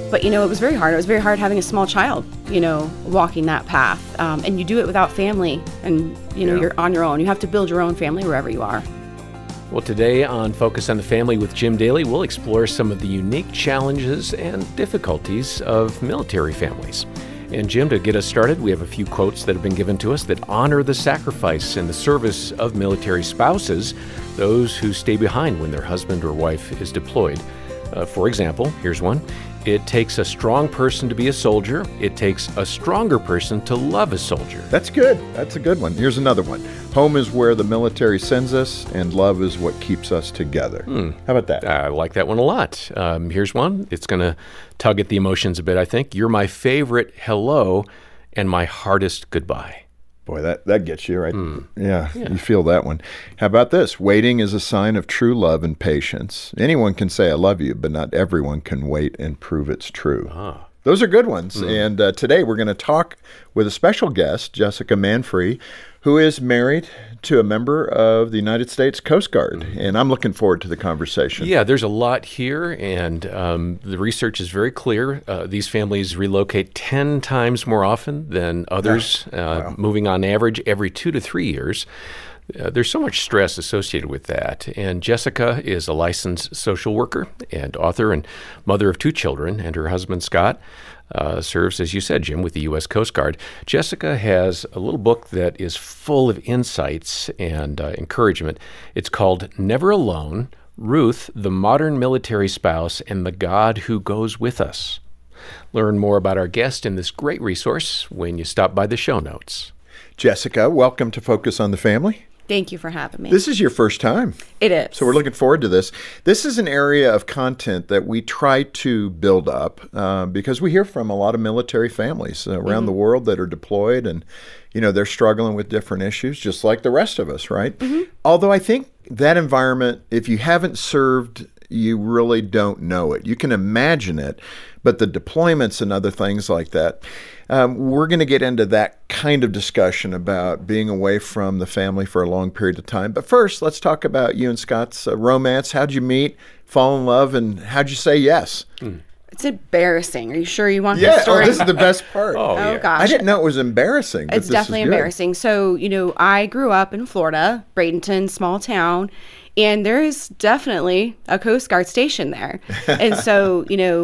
But, it was very hard. It was very hard having a small child, walking that path. And you do it without family. And, you're on your own. You have to build your own family wherever you are. Well, today on Focus on the Family with Jim Daly, we'll explore some of the unique challenges and difficulties of military families. And Jim, to get us started, we have a few quotes that have been given to us that honor the sacrifice and the service of military spouses, those who stay behind when their husband or wife is deployed. For example, here's one. It takes a strong person to be a soldier. It takes a stronger person to love a soldier. That's good. That's a good one. Here's another one. Home is where the military sends us, and love is what keeps us together. How about that? I like that one a lot. Here's one. It's going to tug at the emotions a bit, I think. You're my favorite hello and my hardest goodbye. Boy, that gets you, right? Yeah, you feel that one. How about this? Waiting is a sign of true love and patience. Anyone can say I love you, but not everyone can wait and prove it's true. Those are good ones. And today we're going to talk with a special guest, Jessica Manfree, who is married to a member of the United States Coast Guard. And I'm looking forward to the conversation. Yeah, there's a lot here, and the research is very clear. These families relocate 10 times more often than others, moving on average every 2 to 3 years. There's so much stress associated with that. And Jessica is a licensed social worker and author and mother of 2 children, and her husband, Scott, serves, as you said, Jim, with the U.S. Coast Guard. Jessica has a little book that is full of insights and encouragement. It's called Never Alone, Ruth, the Modern Military Spouse, and the God Who Goes With Us. Learn more about our guest in this great resource when you stop by the show notes. Jessica, welcome to Focus on the Family. Thank you for having me. This is your first time. It is. So we're looking forward to this. This is an area of content that we try to build up because we hear from a lot of military families around the world that are deployed and, they're struggling with different issues just like the rest of us, right? Although I think that environment, if you haven't served, you really don't know it. You can imagine it, but the deployments and other things like that, we're going to get into that kind of discussion about being away from the family for a long period of time. But first, let's talk about you and Scott's romance. How'd you meet, fall in love, and how'd you say yes? It's embarrassing. Are you sure you want this story? Yeah, this is the best part. Oh, gosh. I didn't know it was embarrassing. It's definitely embarrassing. So, I grew up in Florida, Bradenton, small town. And there is definitely a Coast Guard station there. And so,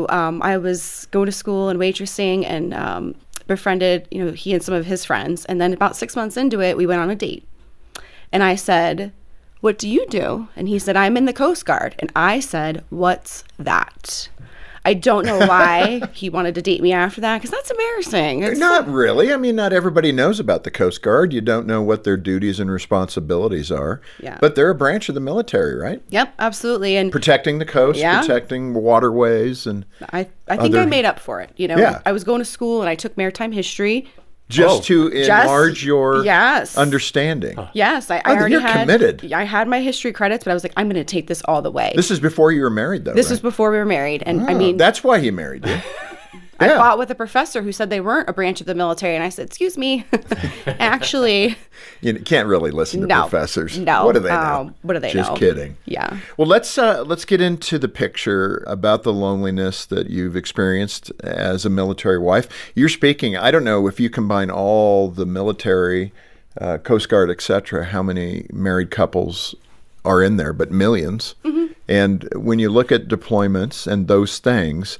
I was going to school and waitressing and befriended, he and some of his friends. And then about 6 months into it, we went on a date. And I said, "What do you do?" And he said, "I'm in the Coast Guard." And I said, "What's that?" I don't know why he wanted to date me after that, because that's embarrassing. Not really. I mean, not everybody knows about the Coast Guard. You don't know what their duties and responsibilities are. Yeah. But they're a branch of the military, right? Yep, absolutely. And protecting the coast, protecting waterways. And I think I made up for it. I was going to school and I took maritime history. Just to enlarge your understanding. Yes. I already you're committed. I had my history credits, but I was like, I'm going to take this all the way. This is before you were married, though, This was before we were married. And that's why he married you. I fought with a professor who said they weren't a branch of the military. And I said, "Excuse me, actually." You can't really listen to professors. No. What do they know? What do they know? Just kidding. Yeah. Well, let's get into the picture about the loneliness that you've experienced as a military wife. You're speaking, I don't know if you combine all the military, Coast Guard, et cetera, how many married couples are in there, but millions. And when you look at deployments and those things,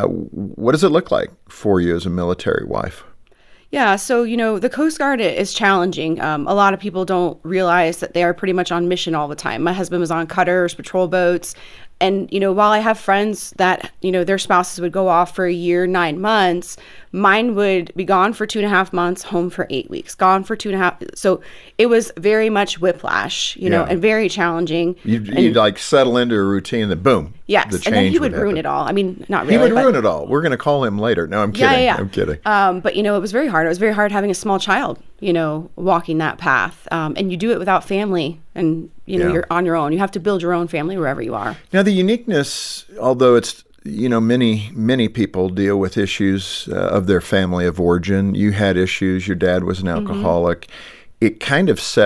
what does it look like for you as a military wife? Yeah, so, the Coast Guard is challenging. A lot of people don't realize that they are pretty much on mission all the time. My husband was on cutters, patrol boats. And, while I have friends that, their spouses would go off for a year, 9 months, mine would be gone for 2.5 months, home for 8 weeks, gone for 2.5. So it was very much whiplash, and very challenging. You'd like settle into a routine and then boom. Yes, and then he would ruin it all. I mean, not really. He would ruin it all. We're going to call him later. No, I'm kidding. Yeah. I'm kidding. But, it was very hard. It was very hard having a small child, walking that path. And you do it without family. And, you're on your own. You have to build your own family wherever you are. Now, the uniqueness, although it's, many people deal with issues of their family of origin. You had issues. Your dad was an alcoholic. It kind of set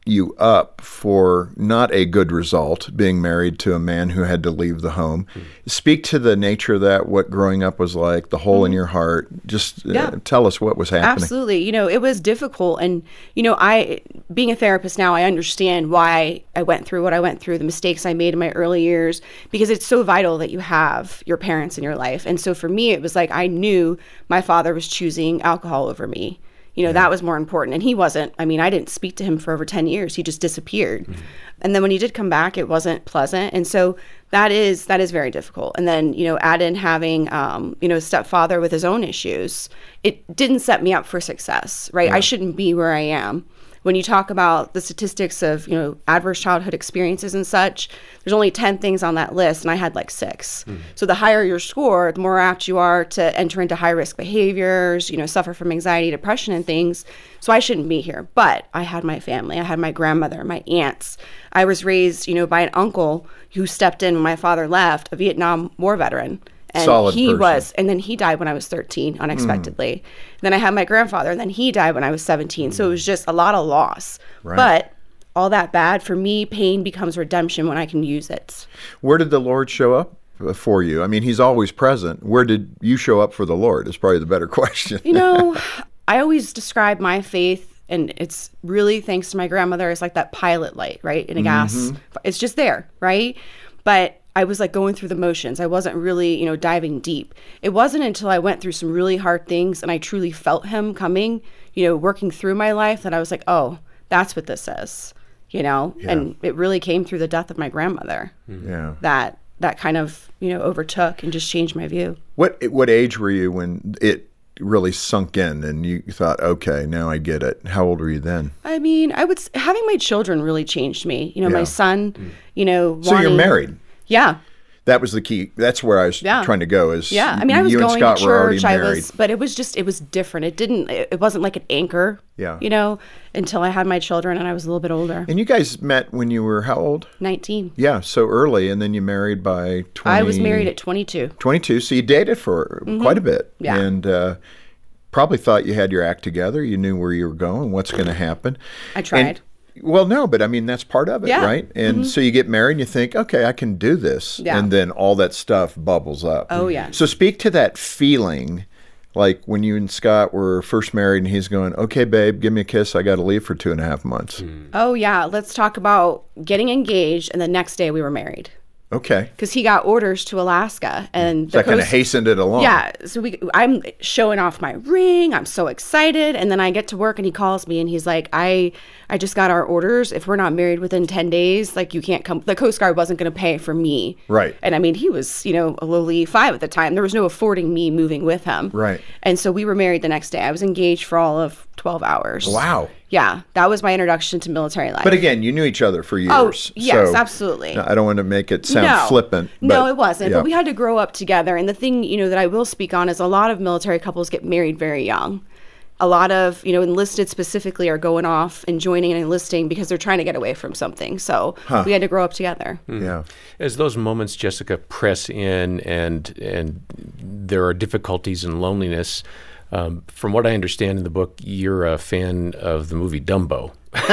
you up for not a good result, being married to a man who had to leave the home. Speak to the nature of that, what growing up was like, the hole in your heart. Just tell us what was happening. Absolutely. You know, it was difficult. And, you know, being a therapist now, I understand why I went through what I went through, the mistakes I made in my early years, because it's so vital that you have your parents in your life. And so for me, it was like I knew my father was choosing alcohol over me. You know, that was more important. And he wasn't. I mean, I didn't speak to him for over 10 years. He just disappeared. And then when he did come back, it wasn't pleasant. And so that is very difficult. And then, you know, add in having, you know, a stepfather with his own issues. It didn't set me up for success, right? I shouldn't be where I am. When you talk about the statistics of, you know, adverse childhood experiences and such, there's only 10 things on that list, and I had like 6. So the higher your score, the more apt you are to enter into high-risk behaviors, you know, suffer from anxiety, depression, and things. So I shouldn't be here. But I had my family. I had my grandmother, my aunts. I was raised, you know, by an uncle who stepped in when my father left, a Vietnam War veteran. And Solid he person. was, and then he died when I was 13, unexpectedly. Then I had my grandfather, and then he died when I was 17. So it was just a lot of loss. Right. But all that bad, for me, pain becomes redemption when I can use it. Where did the Lord show up for you? I mean, he's always present. Where did you show up for the Lord is probably the better question. You know, I always describe my faith, and it's really thanks to my grandmother, it's like that pilot light, right, in a gas. It's just there, right? But I was like going through the motions. I wasn't really, you know, diving deep. It wasn't until I went through some really hard things and I truly felt him coming, you know, working through my life, that I was like, oh, that's what this is, you know? And it really came through the death of my grandmother. Yeah. That kind of, you know, overtook and just changed my view. What age were you when it really sunk in and you thought, okay, now I get it? How old were you then? I mean, having my children really changed me. You know, my son, you know, So you're married. Yeah. That was the key. That's where I was trying to go. Is I mean, I was you going and Scott to were already church. married. But it was different. It wasn't like an anchor. Yeah. You know, until I had my children and I was a little bit older. And you guys met when you were how old? 19. Yeah, so early, and then you married by 20. I was married at 22. 22, so you dated for quite a bit. Yeah. And probably thought you had your act together. You knew where you were going, what's going to happen. I tried. Well, no, but I mean, that's part of it, Yeah. right? And so you get married and you think, okay, I can do this. Yeah. And then all that stuff bubbles up. Oh, yeah. So speak to that feeling, like when you and Scott were first married and he's going, okay, babe, give me a kiss. I got to leave for 2.5 months. Oh, yeah. Let's talk about getting engaged. And the next day we were married. Okay. Because he got orders to Alaska. And So that kind of hastened it along. Yeah. So I'm showing off my ring. I'm so excited. And then I get to work and he calls me and he's like, I just got our orders. If we're not married within 10 days, like you can't come. The Coast Guard wasn't going to pay for me. Right. And I mean, he was, you know, a lowly 5 at the time. There was no affording me moving with him. Right. And so we were married the next day. I was engaged for all of 12 hours. Wow. Yeah. That was my introduction to military life. But again, you knew each other for years. Oh, yes, so absolutely. I don't want to make it sound flippant. No, it wasn't. yeah. But we had to grow up together. And the thing, you know, that I will speak on is a lot of military couples get married very young. A lot of, you know, enlisted specifically are going off and joining and enlisting because they're trying to get away from something. So we had to grow up together. Yeah. As those moments, Jessica, press in and there are difficulties and loneliness, from what I understand in the book, you're a fan of the movie Dumbo.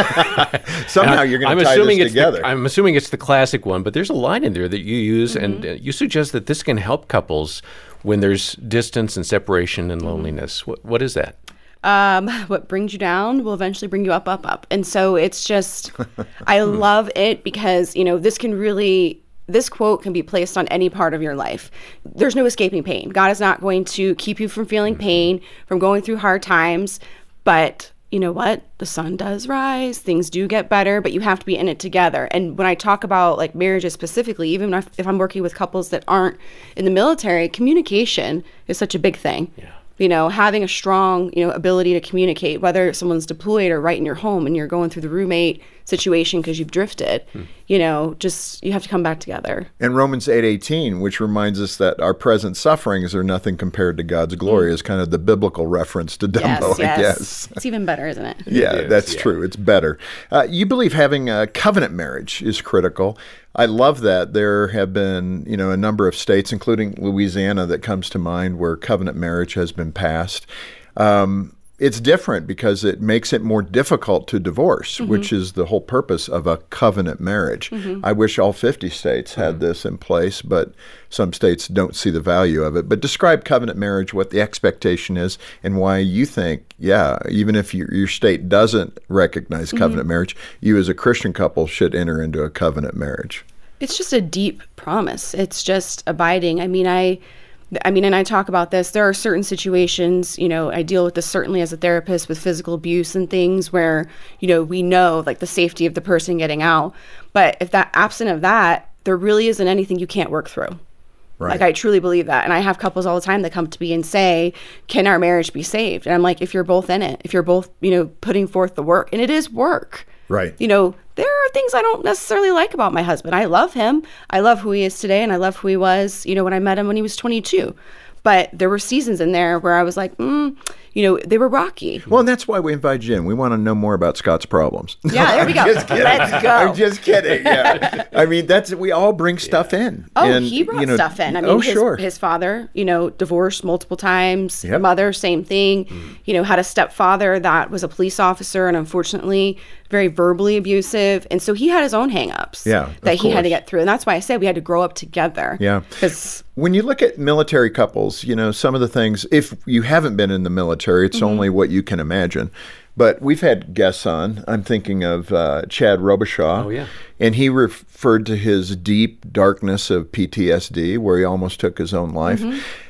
Somehow you're going to tie this together. I'm assuming it's the classic one, but there's a line in there that you use, and you suggest that this can help couples when there's distance and separation and loneliness. What is that? What brings you down will eventually bring you up, up, up. And so it's just, I love it because, you know, this quote can be placed on any part of your life. There's no escaping pain. God is not going to keep you from feeling pain, from going through hard times. But you know what? The sun does rise. Things do get better, but you have to be in it together. And when I talk about like marriages specifically, even if I'm working with couples that aren't in the military, communication is such a big thing. Yeah. You know, having a strong, you know, ability to communicate, whether someone's deployed or right in your home and you're going through the roommate situation because you've drifted, you know, just you have to come back together. And Romans 8:18, which reminds us that our present sufferings are nothing compared to God's glory, is kind of the biblical reference to Dumbo, I guess. It's even better, isn't it? Yeah, that's true. It's better. You believe having a covenant marriage is critical. I love that. There have been, you know, a number of states, including Louisiana, that comes to mind where covenant marriage has been passed. it's different because it makes it more difficult to divorce, which is the whole purpose of a covenant marriage. I wish all 50 states had this in place, but some states don't see the value of it. But describe covenant marriage, what the expectation is, and why you think, even if your state doesn't recognize covenant marriage, you as a Christian couple should enter into a covenant marriage. It's just a deep promise. It's just abiding. I mean, and I talk about this. There are certain situations, I deal with this certainly as a therapist with physical abuse and things where, we know like the safety of the person getting out. But if absent of that, there really isn't anything you can't work through. Right. Like I truly believe that. And I have couples all the time that come to me and say, can our marriage be saved? And I'm like, if you're both in it, if you're both, putting forth the work, and it is work. Right. There are things I don't necessarily like about my husband. I love him. I love who he is today, and I love who he was, when I met him when he was 22. But there were seasons in there where I was like, they were rocky. Well, and that's why we invited you in. We want to know more about Scott's problems. Yeah, there we go. Let's go. I'm just kidding. Yeah. I mean, we all bring stuff in. Oh, and, he brought stuff in. I mean, his father, divorced multiple times. Yep. Mother, same thing. Had a stepfather that was a police officer and unfortunately very verbally abusive. And so he had his own hangups that he had to get through. And that's why I said we had to grow up together. Yeah. Because when you look at military couples, some of the things, if you haven't been in the military, it's only what you can imagine. But we've had guests on. I'm thinking of Chad Robichaud. Oh, yeah. And he referred to his deep darkness of PTSD, where he almost took his own life.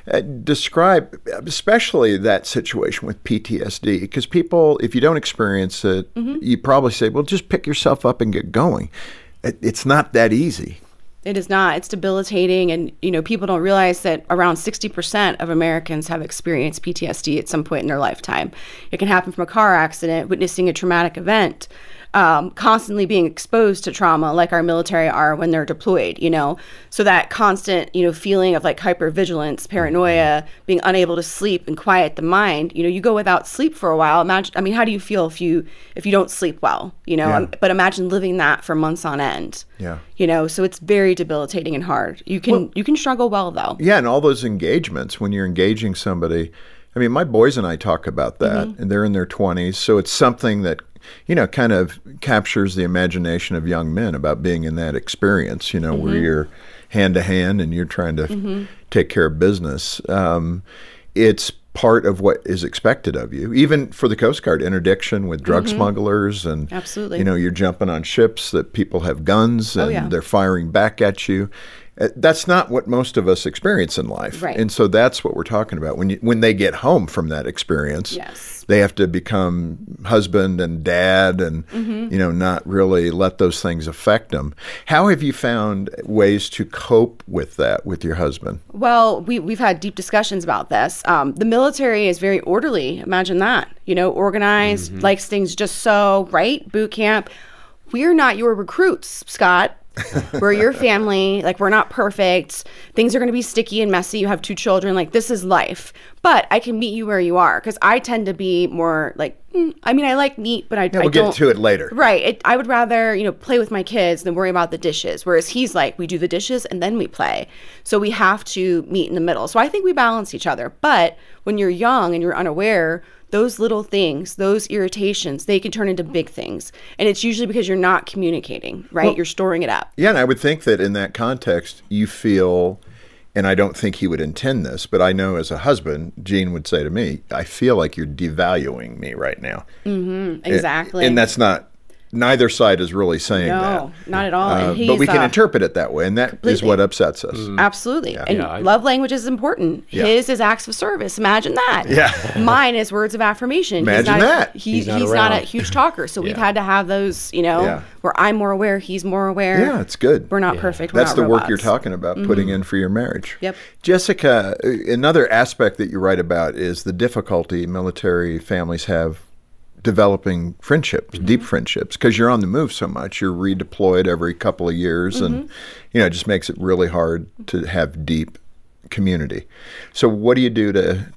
Describe especially that situation with PTSD, because people, if you don't experience it, you probably say, well, just pick yourself up and get going. It's not that easy. It is not. It's debilitating. And, people don't realize that around 60% of Americans have experienced PTSD at some point in their lifetime. It can happen from a car accident, witnessing a traumatic event, constantly being exposed to trauma like our military are when they're deployed, So that constant, feeling of like hypervigilance, paranoia, being unable to sleep and quiet the mind, you go without sleep for a while. Imagine, how do you feel if you don't sleep well, But imagine living that for months on end. Yeah. So it's very debilitating and hard. You can struggle well though. Yeah. And all those engagements, when you're engaging somebody, my boys and I talk about that, and they're in their 20s. So it's something that, kind of captures the imagination of young men about being in that experience, where you're hand to hand and you're trying to take care of business. It's part of what is expected of you, even for the Coast Guard, interdiction with drug smugglers. And, absolutely, you're jumping on ships that people have guns and they're firing back at you. That's not what most of us experience in life. Right. And so that's what we're talking about. When they get home from that experience, they have to become husband and dad and, not really let those things affect them. How have you found ways to cope with that with your husband? Well, we've had deep discussions about this. The military is very orderly. Imagine that, organized, likes things just so, right? Boot camp. We're not your recruits, Scott. We're your family. Like, we're not perfect. Things are going to be sticky and messy. You have 2 children. Like, this is life. But I can meet you where you are, because I tend to be more like, I like neat, but I we'll don't. Get to it later. Right. I would rather, play with my kids than worry about the dishes. Whereas he's like, we do the dishes and then we play. So we have to meet in the middle. So I think we balance each other. But when you're young and you're unaware, those little things, those irritations, they can turn into big things. And it's usually because you're not communicating, right? Well, you're storing it up. Yeah, and I would think that in that context, you feel, and I don't think he would intend this, but I know as a husband, Gene would say to me, I feel like you're devaluing me right now. Exactly. And that's not, neither side is really saying that. No, not at all. But we can interpret it that way, and that is what upsets us. Absolutely. Yeah. And love language is important. His is acts of service. Imagine that. Yeah. Mine is words of affirmation. Imagine that. He's not a huge talker, so we've had to have those, where I'm more aware, he's more aware. Yeah, it's good. We're not perfect. That's the robots. work you're talking about, putting in for your marriage. Yep. Jessica, another aspect that you write about is the difficulty military families have developing friendships, deep friendships, because you're on the move so much. You're redeployed every couple of years, and it just makes it really hard to have deep community. So what do you do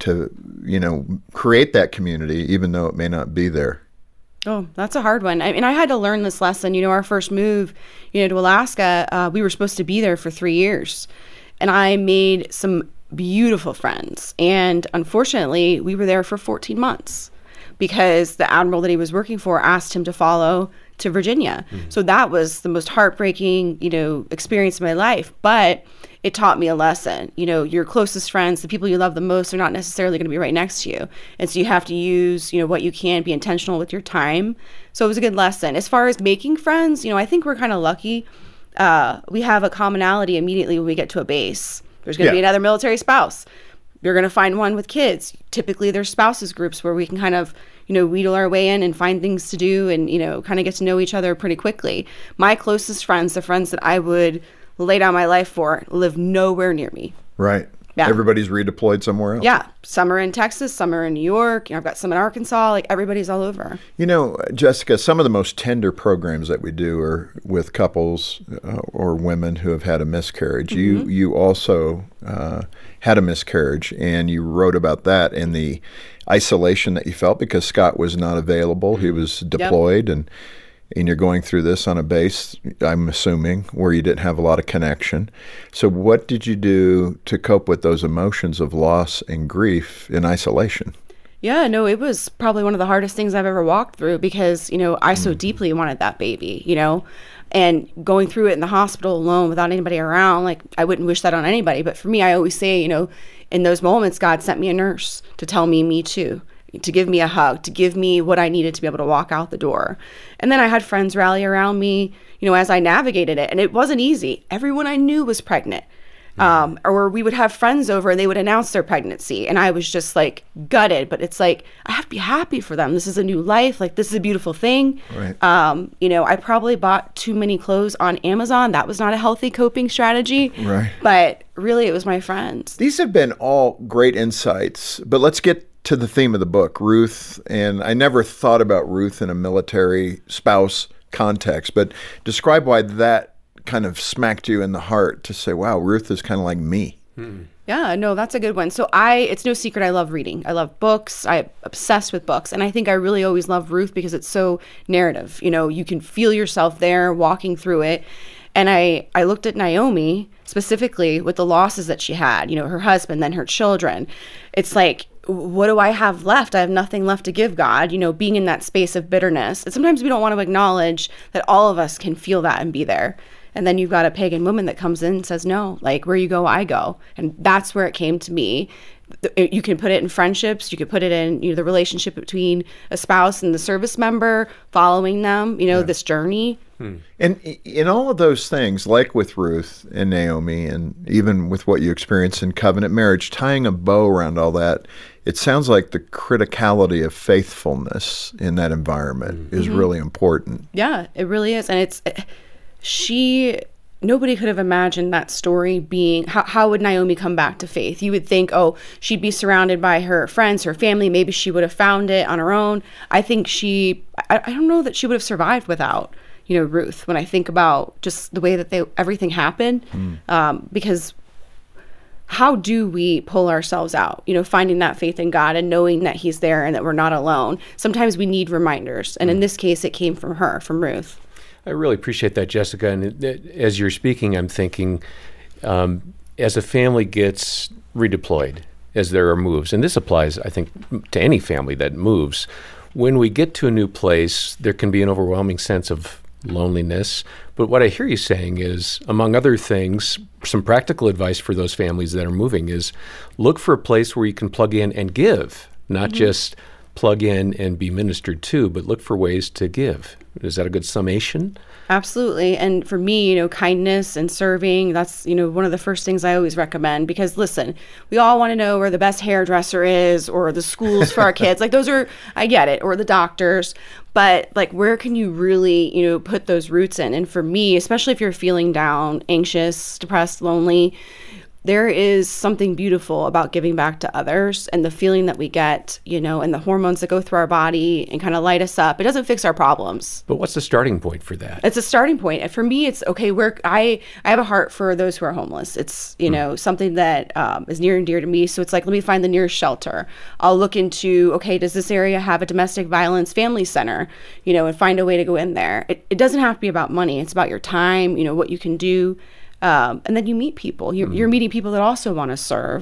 to create that community, even though it may not be there? Oh, that's a hard one. I mean, I had to learn this lesson. Our first move, to Alaska, we were supposed to be there for 3 years, and I made some beautiful friends. And unfortunately, we were there for 14 months. because the admiral that he was working for asked him to follow to Virginia. So that was the most heartbreaking, experience of my life. But it taught me a lesson. Your closest friends, the people you love the most, are not necessarily going to be right next to you. And so you have to use, what you can, be intentional with your time. So it was a good lesson. As far as making friends, I think we're kind of lucky. We have a commonality immediately when we get to a base. There's going to be another military spouse. You're going to find one with kids. Typically, there's spouses groups where we can kind of, wheedle our way in and find things to do and, kind of get to know each other pretty quickly. My closest friends, the friends that I would lay down my life for, live nowhere near me. Right. Yeah. Everybody's redeployed somewhere else. Yeah. Some are in Texas, some are in New York. I've got some in Arkansas. Like, everybody's all over. Jessica, some of the most tender programs that we do are with couples or women who have had a miscarriage. You also had a miscarriage, and you wrote about that and the isolation that you felt because Scott was not available. He was deployed, and you're going through this on a base, I'm assuming, where you didn't have a lot of connection. So what did you do to cope with those emotions of loss and grief in isolation? Yeah, no, it was probably one of the hardest things I've ever walked through because, I so deeply wanted that baby, and going through it in the hospital alone without anybody around, like, I wouldn't wish that on anybody. But for me, I always say, in those moments, God sent me a nurse to tell me too, to give me a hug, to give me what I needed to be able to walk out the door. And then I had friends rally around me, as I navigated it. And it wasn't easy. Everyone I knew was pregnant. Or we would have friends over and they would announce their pregnancy. And I was just like gutted. But it's like, I have to be happy for them. This is a new life. Like, this is a beautiful thing. Right. I probably bought too many clothes on Amazon. That was not a healthy coping strategy. Right. But really, it was my friends. These have been all great insights. But let's get to the theme of the book, Ruth. And I never thought about Ruth in a military spouse context. But describe why that kind of smacked you in the heart to say, wow, Ruth is kind of like me. Yeah, no, that's a good one. So it's no secret I love reading. I love books. I'm obsessed with books. And I think I really always love Ruth because it's so narrative. You can feel yourself there walking through it. And I looked at Naomi specifically with the losses that she had, her husband, then her children. It's like, what do I have left? I have nothing left to give God, being in that space of bitterness. And sometimes we don't want to acknowledge that all of us can feel that and be there. And then you've got a pagan woman that comes in and says, no, like, where you go, I go. And that's where it came to me. You can put it in friendships. You could put it in, the relationship between a spouse and the service member, following them, this journey. And in all of those things, like with Ruth and Naomi, and even with what you experience in covenant marriage, tying a bow around all that, it sounds like the criticality of faithfulness in that environment is really important. Yeah, it really is. And nobody could have imagined that story being, how would Naomi come back to faith? You would think, she'd be surrounded by her friends, her family. Maybe she would have found it on her own. I think I don't know that she would have survived without, Ruth, when I think about just the way that everything happened. Because how do we pull ourselves out? Finding that faith in God and knowing that He's there and that we're not alone. Sometimes we need reminders. And in this case, it came from Ruth. I really appreciate that, Jessica. And as you're speaking, I'm thinking, as a family gets redeployed, as there are moves, and this applies, I think, to any family that moves, when we get to a new place, there can be an overwhelming sense of loneliness. But what I hear you saying is, among other things, some practical advice for those families that are moving is look for a place where you can plug in and give, not just plug in and be ministered to, but look for ways to give. Is that a good summation? Absolutely. And for me, kindness and serving, that's, one of the first things I always recommend. Because listen, we all want to know where the best hairdresser is or the schools for our kids. Like, those are, I get it, or the doctors. But like, where can you really, put those roots in? And for me, especially if you're feeling down, anxious, depressed, lonely, there is something beautiful about giving back to others and the feeling that we get, and the hormones that go through our body and kind of light us up. It doesn't fix our problems. But what's the starting point for that? It's a starting point. And for me, it's okay. I have a heart for those who are homeless. It's, something that is near and dear to me. So it's like, let me find the nearest shelter. I'll look into, okay, does this area have a domestic violence family center, and find a way to go in there. It doesn't have to be about money. It's about your time, what you can do. And then you meet people. You're meeting people that also want to serve.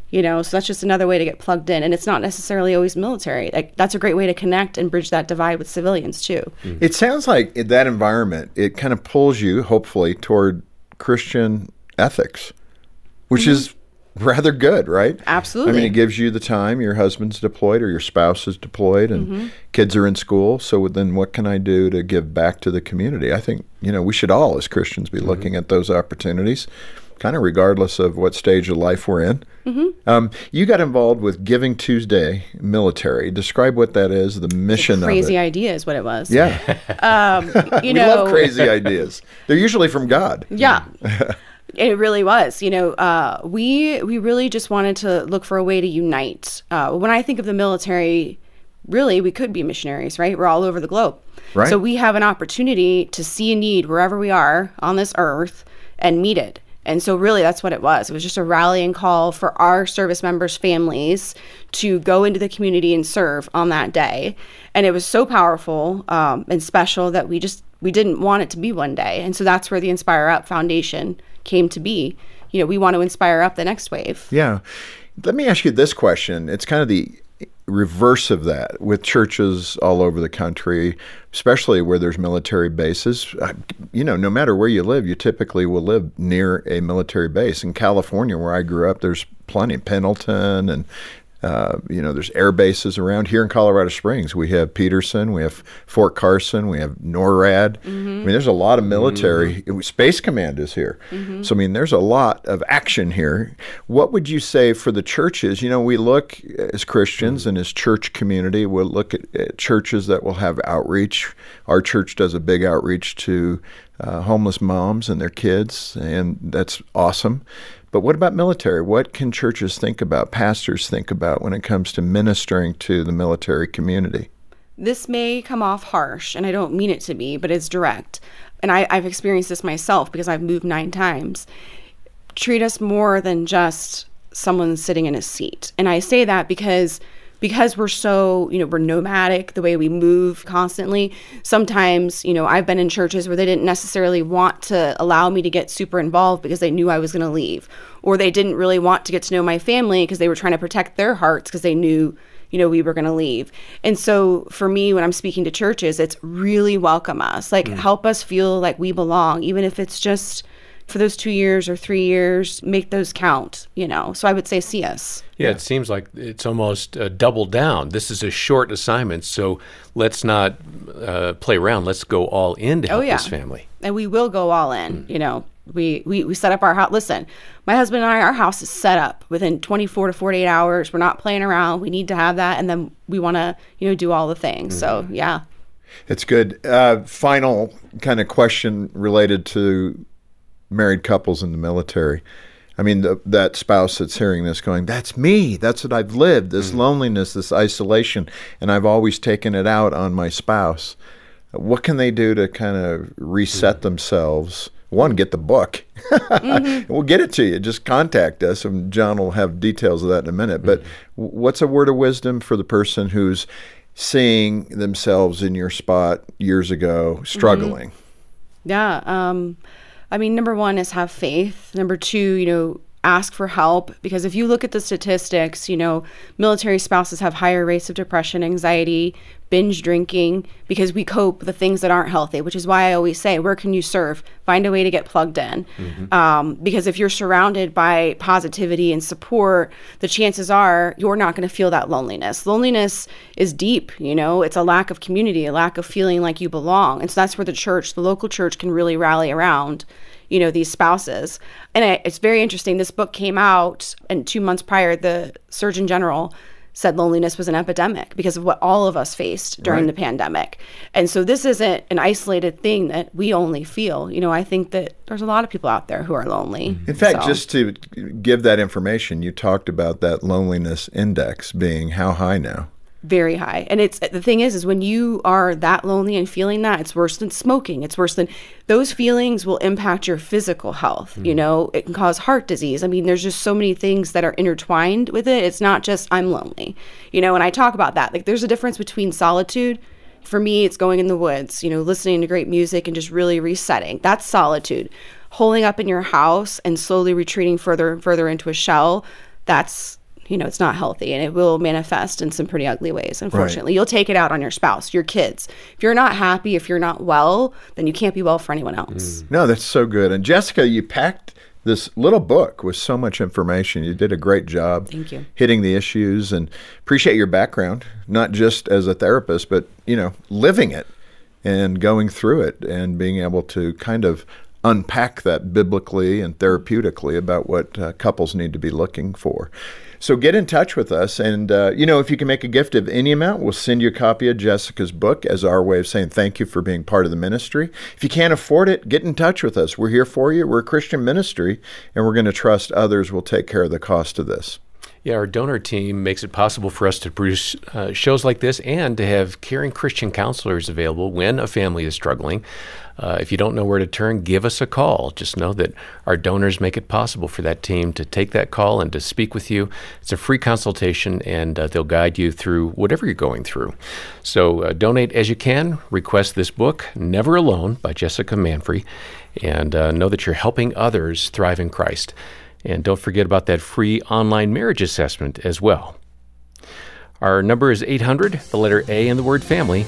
So that's just another way to get plugged in. And it's not necessarily always military. Like, that's a great way to connect and bridge that divide with civilians too. Mm-hmm. It sounds like in that environment, it kind of pulls you, hopefully, toward Christian ethics, which is rather good, right? Absolutely. I mean, it gives you the time. Your husband's deployed or your spouse is deployed and kids are in school. So then what can I do to give back to the community? I think, we should all as Christians be looking at those opportunities, kind of regardless of what stage of life we're in. You got involved with Giving Tuesday Military. Describe what that is, the mission of it. Crazy idea is what it was. Yeah. We love crazy ideas. They're usually from God. Yeah. It really was. We really just wanted to look for a way to unite. When I think of the military, really, we could be missionaries, right? We're all over the globe. Right. So we have an opportunity to see a need wherever we are on this earth and meet it. And so really that's what it was. It was just a rallying call for our service members' families to go into the community and serve on that day. And it was so powerful and special that we didn't want it to be one day. And so that's where the Inspire Up Foundation came to be. We want to inspire up the next wave. Yeah. Let me ask you this question. It's kind of the reverse of that with churches all over the country, especially where there's military bases. No matter where you live, you typically will live near a military base. In California, where I grew up, there's plenty. Pendleton and there's air bases around. Here in Colorado Springs, we have Peterson, we have Fort Carson, we have NORAD. I mean, there's a lot of military. Space Command is here. So, I mean, there's a lot of action here. What would you say for the churches? We look as Christians and as church community, we'll look at churches that will have outreach. Our church does a big outreach to homeless moms and their kids, and that's awesome. But what about military? What can churches think about, pastors think about when it comes to ministering to the military community? This may come off harsh, and I don't mean it to be, but it's direct. And I've experienced this myself because I've moved 9 times. Treat us more than just someone sitting in a seat. And I say that because we're so, we're nomadic, the way we move constantly. Sometimes, I've been in churches where they didn't necessarily want to allow me to get super involved because they knew I was going to leave. Or they didn't really want to get to know my family because they were trying to protect their hearts because they knew, we were going to leave. And so for me, when I'm speaking to churches, it's really welcome us. Help us feel like we belong, even if it's just for those 2 years or 3 years, make those count, So I would say see us. Yeah, it seems like it's almost double down. This is a short assignment, so let's not play around. Let's go all in to help this family. And we will go all in. We set up our house. Listen, my husband and I, our house is set up within 24 to 48 hours. We're not playing around. We need to have that, and then we want to, do all the things. So, yeah. It's good. Final kind of question related to married couples in the military. I mean, that spouse that's hearing this going, that's me. That's what I've lived, this loneliness, this isolation, and I've always taken it out on my spouse. What can they do to kind of reset themselves? One, get the book. We'll get it to you. Just contact us, and John will have details of that in a minute. But what's a word of wisdom for the person who's seeing themselves in your spot years ago, struggling? Yeah. Number 1 is have faith. Number 2, ask for help, because if you look at the statistics, military spouses have higher rates of depression, anxiety, binge drinking, because we cope with the things that aren't healthy, which is why I always say, where can you serve? Find a way to get plugged in. Because if you're surrounded by positivity and support, the chances are you're not going to feel that loneliness. Loneliness is deep, it's a lack of community, a lack of feeling like you belong. And so that's where the local church can really rally around, these spouses. And it's very interesting. This book came out, and 2 months prior, the Surgeon General said loneliness was an epidemic because of what all of us faced during the pandemic. And so this isn't an isolated thing that we only feel. I think that there's a lot of people out there who are lonely. In fact, just to give that information, you talked about that loneliness index being how high now? Very high. And the thing is when you are that lonely and feeling that, it's worse than smoking. It's worse than those feelings will impact your physical health. It can cause heart disease. I mean, there's just so many things that are intertwined with it. It's not just I'm lonely, and I talk about that. Like, there's a difference between solitude. For me, it's going in the woods, listening to great music and just really resetting. That's solitude. Holding up in your house and slowly retreating further and further into a shell, that's, it's not healthy, and it will manifest in some pretty ugly ways, unfortunately. Right. You'll take it out on your spouse, your kids. If you're not happy, if you're not well, then you can't be well for anyone else. No, that's so good. And Jessica, you packed this little book with so much information. You did a great job. Thank you. Hitting the issues, and appreciate your background, not just as a therapist, but, living it and going through it and being able to kind of unpack that biblically and therapeutically about what couples need to be looking for. So get in touch with us, and if you can make a gift of any amount, we'll send you a copy of Jessica's book as our way of saying thank you for being part of the ministry. If you can't afford it, get in touch with us. We're here for you. We're a Christian ministry, and we're going to trust others will take care of the cost of this. Yeah, our donor team makes it possible for us to produce shows like this and to have caring Christian counselors available when a family is struggling. If you don't know where to turn, give us a call. Just know that our donors make it possible for that team to take that call and to speak with you. It's a free consultation, and they'll guide you through whatever you're going through. So donate as you can. Request this book, Never Alone, by Jessica Manfrey, and know that you're helping others thrive in Christ. And don't forget about that free online marriage assessment as well. Our number is 800, the letter A in the word family,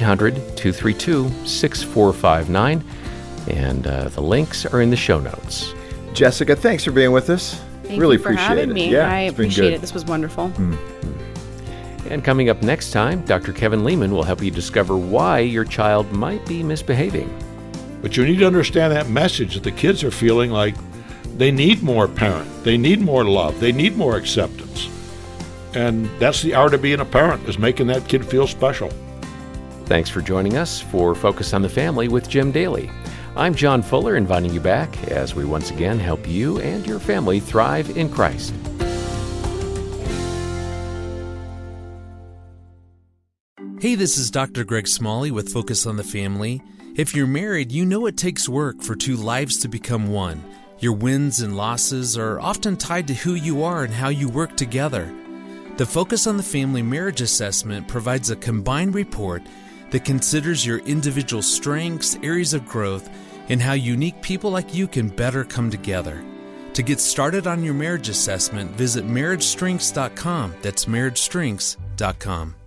800-232-6459. And the links are in the show notes. Jessica, thanks for being with us. Thank really you for appreciate having it. me. Yeah, I appreciate it. This was wonderful. And coming up next time, Dr. Kevin Lehman will help you discover why your child might be misbehaving. But you need to understand that message that the kids are feeling like they need more parent. They need more love. They need more acceptance. And that's the art of being a parent, is making that kid feel special. Thanks for joining us for Focus on the Family with Jim Daly. I'm John Fuller, inviting you back as we once again help you and your family thrive in Christ. Hey, this is Dr. Greg Smalley with Focus on the Family. If you're married, you know it takes work for two lives to become one. Your wins and losses are often tied to who you are and how you work together. The Focus on the Family Marriage Assessment provides a combined report that considers your individual strengths, areas of growth, and how unique people like you can better come together. To get started on your marriage assessment, visit marriagestrengths.com. That's marriagestrengths.com.